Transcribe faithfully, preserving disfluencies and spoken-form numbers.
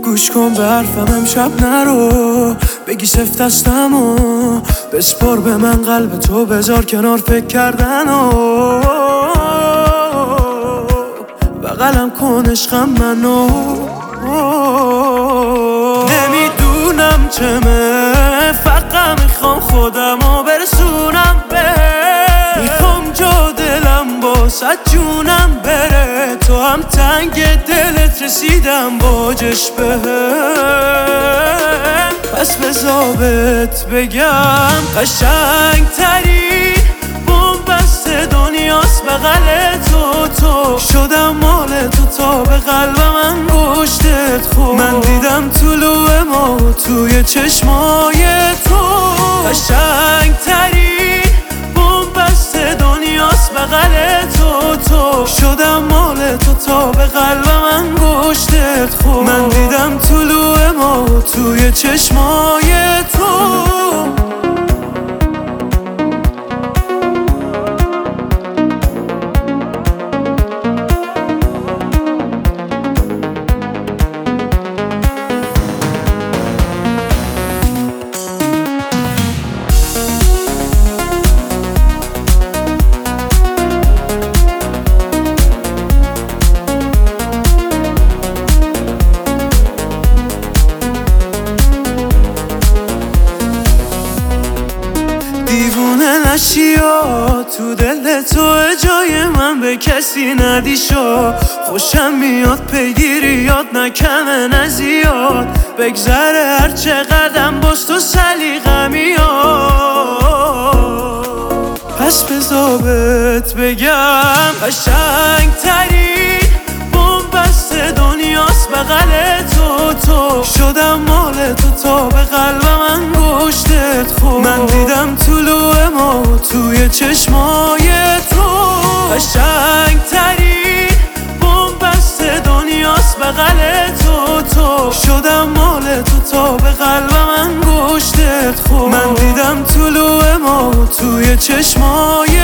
گوش کن به حرفم امشب نرو، بگی سفت هستم و بسپار به من قلب تو، بذار کنار فکر کردن و بغلم کن عشقم منو. نمیدونم چمه، فقط میخوام خودمو برسونم به، میخوام جا دلم با صد جونم بره، تو هم تنگ دلت رسیدم باجش بهم. پس بذابت بگم قشنگ تری بومبست دنیاست بغل تو، تو شدم مال تو تا به قلبم انگشتت خورد. من دیدم طلوع ما توی چشمای تو، قشنگ تری بومبست دنیاست بغل تو، تو شدم مال تو تا به قلبم انگشتت خورد. من دیدم طلوع ما توی چشمای تو. دیوونه نشی و تو دل تو جای من به کسی ندی شو، خوشم میاد پیگیری یاد نکمه نزیاد، بگذره هر چقدرم باز تو سلیقه میاد. پس بذابت بگم قشنگ تری بومبست دنیاست بغل تو، تو شدم مال تو تا به قلبم انگشتت خورد. من دیدم طلوع ما توی چشمای تو، قشنگ تری بومبست دنیاست بغل تو، تو شدم مال تو تا به قلبم انگشتت خورد. من دیدم طلوع ما توی چشمای